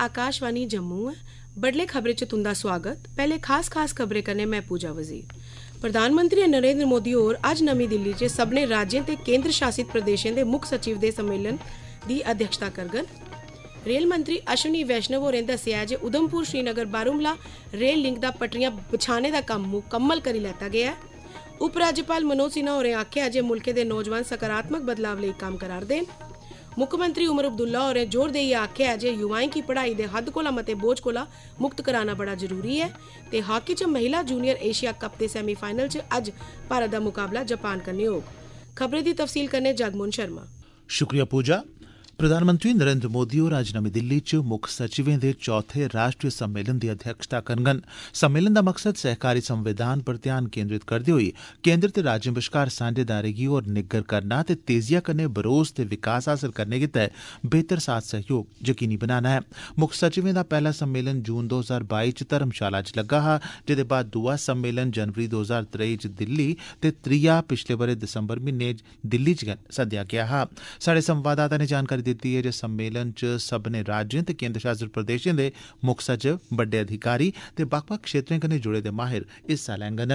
आकाशवाणी जम्मू है। बडले खबरें च तुंदा स्वागत। पहले खास खबरें कन्नै मैं पूजा वजीर। प्रधानमंत्री नरेंद्र मोदी होर अज्ज नमीं दिल्ली च सभनें राज्यें ते केंद्र शासित प्रदेशें दे मुक्ख सचिव दे सम्मेलन दी अध्यक्षता करङन। रेल मंत्री अश्विनी वैष्णव होरें दस्सेआ जे उधमपुर श्रीनगर बारामूला रेल लिंक दा पटरियां बिछाने दा कम्म मुकम्मल करी लैता गेआ ऐ। उपराज्यपाल मनोज सिन्हा होरें आखेआ जे मुल्कै दे नौजवान सकारात्मक बदलाव लेई कम्म करा'रदे न। मुक्खमंत्री उमर अब्दुल्ला होरें जोर देइयै आखेआ जे युवाएं गी पढ़ाई दे हद्द कोला मते बोझ कोला मुक्त कराना बड़ा जरूरी ऐ। ते हाकी च महिला जूनियर एशिया कप दे सेमीफाइनल च अज्ज भारत दा मुकाबला जापान कन्नै होग। खबरें दी तफसील कन्नै जगमोहन शर्मा। शुक्रिया पूजा। प्रधानमंत्री नरेंद्र मोदी होर अज्ज नमीं दिल्ली च मुक्ख सचिवें दे चौथे राष्ट्रीय सम्मेलन दी अध्यक्षता करङन। सम्मेलन दा मकसद सहकारी संविधान पर ध्यान केंद्रित करदे होई केंद्र ते राज्यें बश्कार सांझेदारी गी होर निग्गर करना ते तेजिया कन्नै बरोस ते विकास हासल करने गितै बेहतर साथ सहयोग यकीनी बनाना ऐ। मुक्ख सचिवें दा पैहला सम्मेलन जून 2022 च धर्मशाला च लग्गा हा, जेदे बाद दूआ सम्मेलन जनवरी 2023 च दिल्ली ते त्रीया पिछले बरे दिसंबर म्हीने दिल्ली च सद्देआ गेआ हा। साढ़े संवाददाता ने जानकारी दित्ती है जे सम्मेलन च सब्भनें राज्यें ते केंद्र शासित प्रदेशें दे मुक्ख सचिव, बड्डे अधिकारी ते बक्ख-बक्ख क्षेत्रें कन्नै जुड़े दे माहिर हिस्सा लैङन।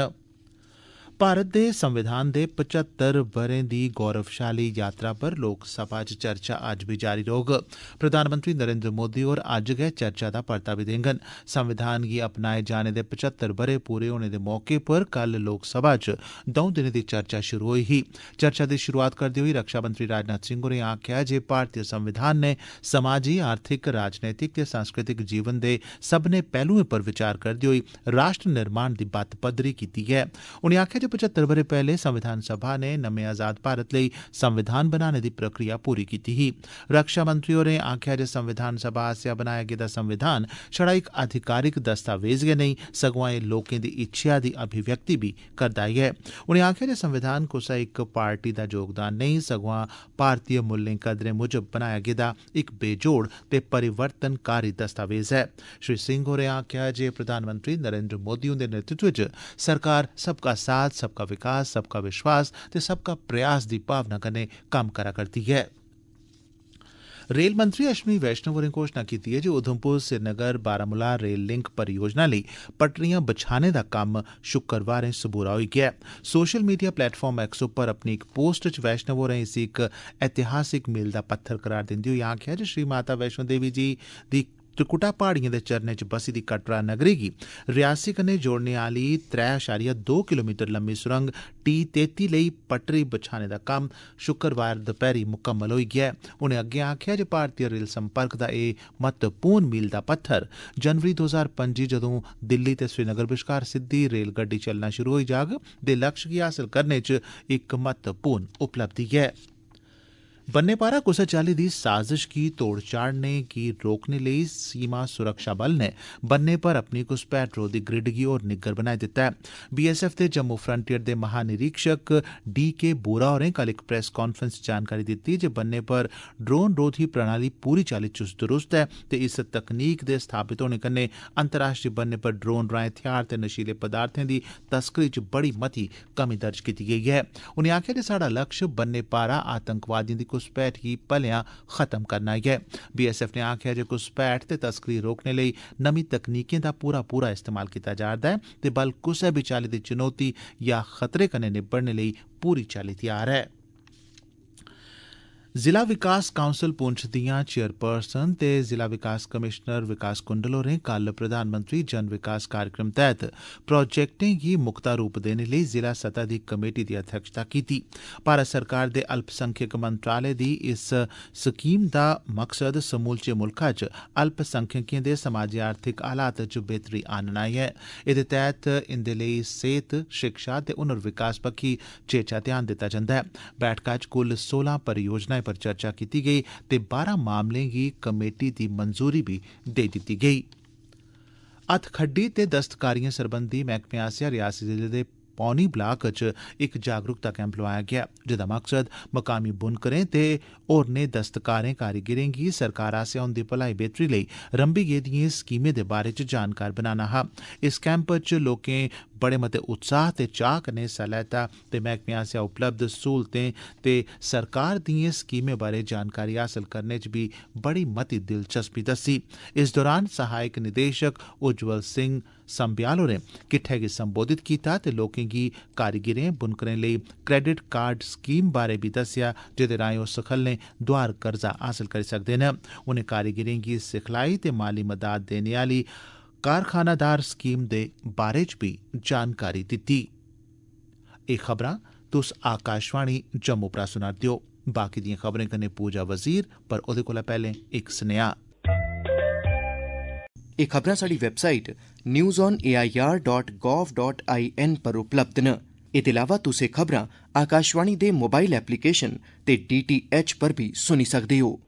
भारत दे संविधान दे 75 ब'रें दी गौरवशाली यात्रा पर लोकसभा च चर्चा अज्ज भी जारी रौह्ग। प्रधानमंत्री नरेंद्र मोदी होर अज्ज गै चर्चा दा परता बी देङन। संविधान गी अपनाए जाने दे 75 ब'रे पूरे होने दे मौके पर कल लोकसभा च 2 दिनें दी चर्चा शुरू होई ही। चर्चा दी शुरुआत करदे होई रक्षा मंत्री राजनाथ सिंह होरें आखेआ जे भारतीय संविधान ने समाजी, आर्थिक, राजनैतिक ते सांस्कृतिक जीवन दे सब्भनें पहलुएं पर विचार करदे होई राष्ट्र निर्माण दी बत्त पद्धरी कीती ऐ। उनें आखेआ 75 ब'रे पैहले संविधान सभा ने नमें आजाद भारत लेई संविधान बनाने दी प्रक्रिया पूरी कीती ही। रक्षा मंत्री होरें आखेआ जे संविधान सभा आसेआ बनाया गेदा संविधान छड़ा इक आधिकारिक दस्तावेज गै नेईं, सगुआं एह् लोकें दी इच्छेआ दी अभिव्यक्ति बी करदा ऐ। उनें आखेआ जे संविधान कुसै इक पार्टी दा योगदान नेईं, सगुआं भारतीय मूल्यें कदरें मुजब बनाया गेदा इक बेजोड़ ते परिवर्तनकारी दस्तावेज ऐ। श्री सिंह होरें आखेआ जे प्रधानमंत्री नरेंद्र मोदी हुंदे नेतृत्व च सरकार सबका साथ, सबका विकास, सबका विश्वास ते सबका प्रयास दी भावना कन्नै कम्म करा करदी है। रेल मंत्री अश्विनी वैष्णव होरें घोषणा कीती है जे उधमपुर श्रीनगर बारामूला रेल लिंक परियोजना लेई पटरियां बछाने दा कम्म शुक्रवारें सबूरा होई गेआ। सोशल मीडिया प्लेटफार्म एक्स उप्पर अपनी इक पोस्ट च वैष्णव होरें इसी इक ऐतिहासिक मील दा पत्थर करार दिंदे होई आखेआ जे श्री माता वैष्णो देवी जी दी त्रिकुटा पहाड़ियें दे चरणें च बसी दी कटरा नगरी गी रियासी कन्नै जोड़ने आह्ली 3.2 किलोमीटर लम्मी सुरंग T33 लेई पटरी बछाने दा कम्म शुक्रवार दपैह्री मुकम्मल होई गेआ। उनें अग्गें आखेआ जे भारतीय रेल संपर्क दा एह् महत्वपूर्ण मील दा पत्थर जनवरी 2025 जदों दिल्ली ते श्रीनगर बश्कार सिद्धी रेलगड्डी चलना शुरू होई जाग दे लक्ष्य गी हासल करने च इक महत्वपूर्ण उपलब्धि ऐ। बन्ने पारा कुसै चाल्ली दी साजिश गी तोड़ चाढ़ने गी रोकने लेई सीमा सुरक्षा बल ने बन्ने पर अपनी घुसपैठ रोधी ग्रिड गी होर निग्गर बनाई दित्ता है। BSF दे जम्मू फ्रंटियर दे महानिरीक्षक DK बोरा होरें कल इक प्रेस कांफ्रेंस च जानकारी दित्ती जे बन्ने पर ड्रोन रोधी प्रणाली पूरी चाल्ली चुस्त दुरुस्त ऐ ते इस तकनीक दे स्थापित होने कन्नै अंतर्राष्ट्रीय बन्ने पर ड्रोन राएं हथियार ते नशीले पदार्थें दी तस्करी च बड़ी मती कमी दर्ज कीती गेई है। उनें आखेआ जे साढ़ा लक्ष्य बन्ने पारा आतंकवादियों दी घुसपैठ गी भलेआं खत्म करना ऐ। BSF ने आखेआ जे घुसपैठ ते तस्करी रोकने लेई नमीं तकनीकें दा पूरा इस्तेमाल कीता जा'रदा ऐ ते बल कुसै बी चाल्ली दी चुनौती या खतरे कन्नै निब्बड़ने लेई पूरी चाल्ली तैयार ऐ। जिला विकास काउंसल पुंछ दियां चेयरपर्सन ते जिला विकास कमिशनर विकास कुंडल होरें कल प्रधानमंत्री जन विकास कार्यक्रम तैहत प्रोजेक्टें गी मुक्ता रूप देने लेई जिला सतह दी कमेटी दी अध्यक्षता कीती। भारत सरकार दे अल्पसंख्यक मंत्रालय दी इस स्कीम दा मकसद समूलचे मुल्खा च अल्पसंख्यकें दे समाजी आर्थिक हालात च बेहतरी आनना ऐ। एह्दे तैहत इंदे लेई सेहत, शिक्षा ते हुनर विकास बक्खी चेचा ध्यान दित्ता जंदा ऐ। बैठका च कुल 16 परियोजनाएं पर चर्चा कीती गेई ते 12 मामलें गी कमेटी दी मंजूरी भी देई दित्ती गेई। हत्थखड्डी ते दस्तकारिएं सरबंधी मैह्कमे आसेआ रियासी जिले दे पौनी ब्लाक च एक जागरूकता कैंप लोआया गया, जेदा मकसद मकामी बुनकरें ते होरनें दस्तकारें कारीगिरें गी सरकार आसेआ उंदी भलाई बेहतरी लेई रंभी गेदिएं स्कीमें दे बारे च जानकार बनाना हा। इस कैंप च लोकें बड़े मते उत्साह ते चाह् कन्नै हिस्सा लैता ते मैह्कमे आसेआ उपलब्ध स्हूलतें ते सरकार दिएं स्कीमें बारे जानकारी हासल करने च भी बड़ी मती दिलचस्पी दस्सी। इस दौरान सहायक निदेशक उज्जवल सिंह संब्याल होरें किट्ठे गी संबोधित कीता ते लोकें गी कारीगिरें बुनकरें लेई क्रेडिट कार्ड स्कीम बारे भी दस्सेआ, जेदे राएं ओह् सखल्लें दोआर कर्जा हासल करी सकदे न। उनें कारीगिरें गी सिखलाई ते माली मदाद देने आह्ली कारखानादार स्कीम दे बारे च भी जानकारी दित्ती। एह् खबरां तुस आकाशवाणी जम्मू परा सुना दे ओ। बाकी दियां खबरें कन्नै पूजा वजीर, पर ओह्दे कोला पैह्लें इक सनेहा। एह् खबरां साढ़ी वैबसाइट newsonair.gov.in पर उपलब्ध न। एह्दे अलावा तुस एह् खबरां आकाशवाणी दे मोबाइल एप्लीकेशन ते DTH पर भी सुनी सकदे हो।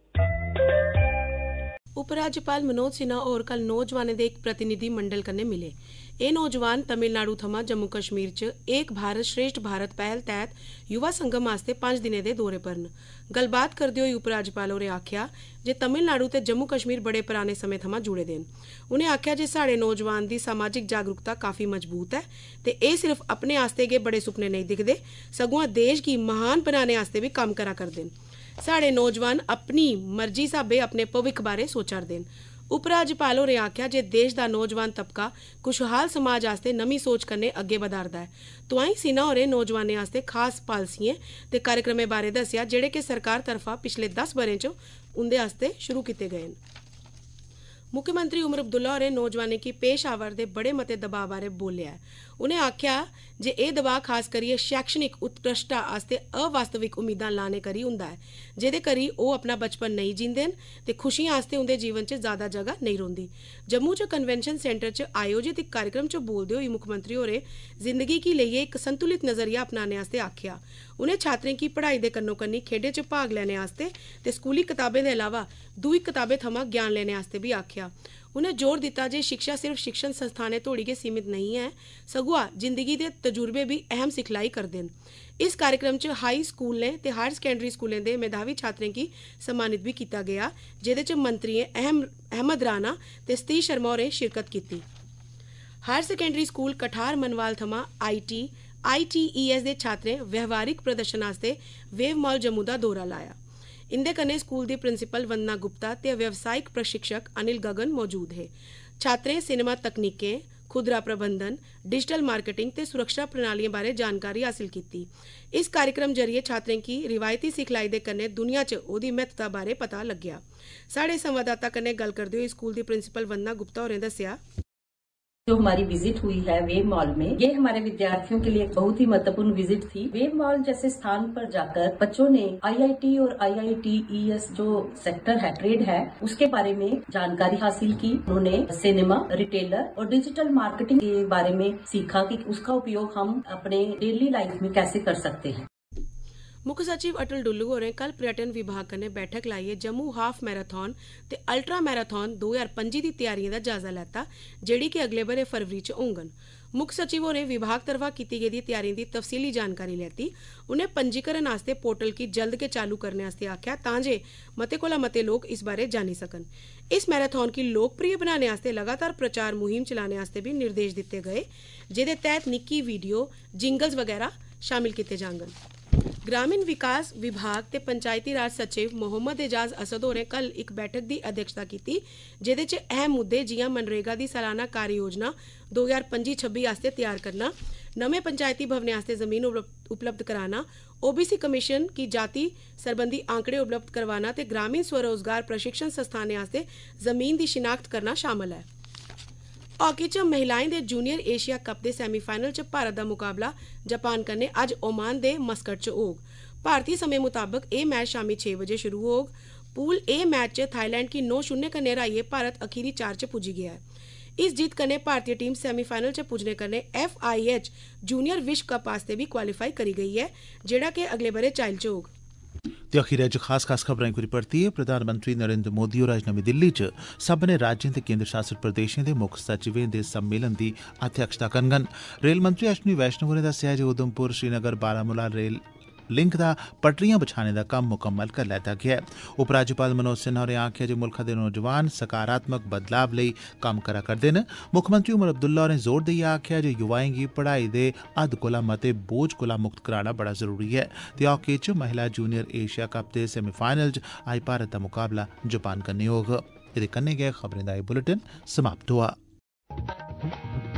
उपराज्यपाल मनोज सिन्हा होर कल नौजवानें दे इक प्रतिनिधि मंडल कन्नै मिले। एह् नौजवान तमिलनाडु थमां जम्मू कश्मीर च एक भारत श्रेष्ठ भारत पहल तैह्त युवा संगम आस्तै 5 दिनें दे दौरे पर न। गल्लबात करदे होई उपराज्यपाल होरें आखेआ जे तमिलनाडु ते जम्मू कश्मीर बड़े पराने समें थमां जुड़े दे न। उनें आखेआ जे साढ़े नौजवान दी समाजिक जागरूकता काफी मजबूत ऐ ते एह् सिर्फ अपने आस्तै गै बड़े सुपने नेईं दिखदे, सगुआं देश गी महान बनाने आस्तै भी कम्म करा करदे न। साढ़े नौजवान अपनी मर्जी स्हाबै अपने भविक्ख बारे सोचा'रदे न। उपराज्यपाल होरें आखेआ जे देश दा नौजवान तबका खुशहाल समाज आस्तै नमीं सोच कन्नै अग्गे बधा'रदा है। तोआईं सिन्हा होरें नौजवानें आस्तै खास पालसिएं ते कार्यक्रमें बारे दस्सेआ जेह्ड़े कि सरकार तरफा पिछले 10 ब'रें च उंदे आस्तै शुरू कीते गए न। मुख्यमंत्री उमर अब्दुल्ला होरें नौजवानें गी पेश आवा'रदे बड़े मते दबाऽ बारे बोलेआ ऐ। उनें आखेआ जे एह् दबाऽ खास करियै शैक्षणिक उत्कृश्टता आस्तै अवास्तविक उम्मीदां लाने करी होंदा ऐ, जेह्दे करी ओह् अपना बचपन नेईं जींदे न ते खुशियां आस्तै उंदे जीवन च ज्यादा जगह नेईं रौंह्दी। जम्मू च कन्वेंशन सेंटर च आयोजित इक कार्यक्रम च बोलदे होई मुक्खमंत्री होरें जिंदगी गी लेइयै इक संतुलित नजरिया अपनाने आस्तै आखेआ। उनें छात्रें गी पढ़ाई दे कन्नो कन्नी खेड्डें च भाग लैने आस्तै ते स्कूली कताबें दे अलावा दूई कताबें थमां ज्ञान लैने आस्तै भी आखेआ। उनें जोर दित्ता जे शिक्षा सिर्फ शिक्षण संस्थानें तोड़ी गै सीमित नहीं ऐ, सगुआ जिंदगी दे तजुर्बे भी अहम सिखलाई करदे न। इस कार्यक्रम च हाई स्कूलें ते हायर सकैंडरी स्कूलें दे मेधावी छात्रें गी सम्मानित भी कीता गेआ, जेह्दे च मंत्रियें अहमद राणा ते सतीश शर्मा होरें शिरकत कीती। Higher secondary school Kathar Manwal थमां ITES दे छात्रें व्यवहारिक प्रदर्शन आस्तै वेव मॉल जम्मू दा दौरा लाया। इंदे कन्नै स्कूल दी प्रिंसीपल वंदना गुप्ता ते व्यावसायिक प्रशिक्षक अनिल गगन मौजूद हे। छात्रें सिनेमा तकनीकें, खुदरा प्रबंधन, डिजिटल मार्केटिंग ते सुरक्षा प्रणालियें बारे जानकारी हासिल कीती। इस कार्यक्रम जरिए छात्रें गी रिवायती सिखलाई दे कन्नै दुनिया च ओह्दी महत्ता बारे पता लग्गेआ। साढ़े संवाददाता कन्नै गल्ल करदे होई स्कूल दी प्रिंसीपल वंदना गुप्ता होरें दस्सेआ, जो हमारी विजिट हुई है वेव मॉल में, ये हमारे विद्यार्थियों के लिए बहुत ही महत्वपूर्ण विजिट थी। वेव मॉल जैसे स्थान पर जाकर बच्चों ने IIT और IITES जो सेक्टर है, ट्रेड है, उसके बारे में जानकारी हासिल की। उन्होंने सिनेमा, रिटेलर और डिजिटल मार्केटिंग के बारे में सीखा कि उसका उपयोग हम अपने डेली लाइफ में कैसे कर सकते हैं। मुक्ख सचिव अटल डुल्लू होरें कल पर्यटन विभाग कन्नै बैठक लाइयै जम्मू हाफ मैराथन ते अल्ट्रा मैराथन 2025 दी तैयारियें दा जायजा लैता, जेह्ड़ी कि अगले ब'रे फरवरी च होङन। मुक्ख सचिव होरें विभाग तरफा कीती गेदी तैयारियें दी तफसीली जानकारी लैती। उनें पंजीकरण आस्तै पोर्टल गी जल्द गै चालू करने आस्तै आखेआ, तां जे मते कोला मते लोक इस बारे जानी सकन। इस मैराथन गी लोकप्रिय बनाने आस्तै लगातार प्रचार मुहिम चलाने आस्तै भी निर्देश दित्ते गए, जेह्दे तैह्त निक्की वीडियो, जिंगल्स वगैरह शामिल कीते जाङन। ग्रामीण विकास विभाग ते पंचायती राज सचिव मोहम्मद एजाज असद होरें कल इक बैठक दी अध्यक्षता कीती, जेह्दे च अहम मुद्दे जि'यां मनरेगा दी सालाना कार्य योजना 2025-26 आस्तै तैयार करना, नमें पंचायती भवनें आस्तै जमीन उपलब्ध कराना, OBC कमीशन की जाति सरबंधी आंकड़े उपलब्ध करवाना ते ग्रामीण स्वरोजगार प्रशिक्षण संस्थानें आस्तै जमीन दी शिनाख्त करना शामल है। हॉकी च महिलाएं दे जूनियर एशिया कप दे सैमीफाइनल च भारत दा मुकाबला जापान कन्नै अज्ज ओमान दे मस्कट च होग। भारतीय समें मुताबक एह् मैच शामी 6 बजे शुरू होग। पूल ए मैच च थाईलैंड गी 9-0 कन्नै हराइयै भारत अखीरी 4 च पुज्जी गेआ है। इस जीत कन्नै भारतीय टीम सैमीफाइनल च पुज्जने कन्नै FIH जूनियर विश्व कप आस्तै भी क्वालीफाई करी गेई है, जेह्ड़ा कि अगले ब'रे चाइल च होग। ते अखीरै च खास खबरें को परतियै प्रधानमंत्री नरेंद्र मोदी होर अज्ज नमीं दिल्ली च सब्भनें राज्यें ते केंद्र शासित प्रदेशें दे मुक्ख सचिवें दे सम्मेलन दी अध्यक्षता करङन। रेल मंत्री अश्विनी वैष्णव होरें दस्सेआ जे उधमपुर श्रीनगर बारामूला रेल लिंक दा पटरियां बछाने दा कम्म मुकम्मल करी लैता गेआ ऐ। उपराज्यपाल मनोज सिन्हा होरें आखेआ जे मुल्खा दे नौजवान सकारात्मक बदलाव लेई कम्म करा करदे न। मुक्खमंत्री उमर अब्दुल्ला होरें जोर देइयै आखेआ जे युवाएं गी पढ़ाई दे हद्द कोला मते बोझ कोला मुक्त कराना बड़ा जरूरी ऐ। ते हॉकी च महिला जूनियर एशिया कप दे सेमीफाइनल च अज्ज भारत दा मुकाबला जापान कन्नै होग। एह्दे कन्नै गै खबरें दा एह् बुलेटिन समाप्त होआ।